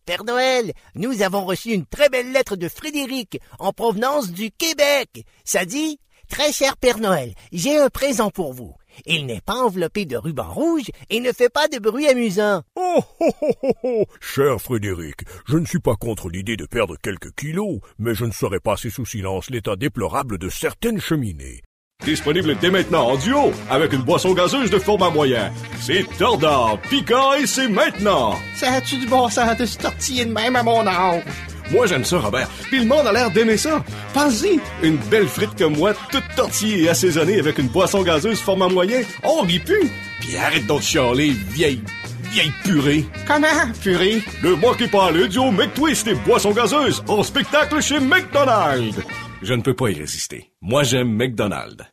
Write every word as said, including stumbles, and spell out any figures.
Père Noël, nous avons reçu une très belle lettre de Frédéric en provenance du Québec. Ça dit « Très cher Père Noël, j'ai un présent pour vous. Il n'est pas enveloppé de ruban rouge et ne fait pas de bruit amusant. » Oh, oh, oh, oh, oh, cher Frédéric, je ne suis pas contre l'idée de perdre quelques kilos, mais je ne saurais passer sous silence l'état déplorable de certaines cheminées. Disponible dès maintenant en duo, avec une boisson gazeuse de format moyen. C'est tordant, piquant et c'est maintenant! Ça a-tu du bon sens de se tortiller de même à mon âge? Moi, j'aime ça, Robert. Puis le monde a l'air d'aimer ça. Pense-y, une belle frite comme moi, toute tortillée et assaisonnée avec une boisson gazeuse format moyen, on rit plus. Puis arrête donc de chialer, vieille, vieille purée. Comment, purée? Le mois qui parle, le duo McTwist et boisson gazeuse en spectacle chez McDonald's. Je ne peux pas y résister. Moi, j'aime McDonald's.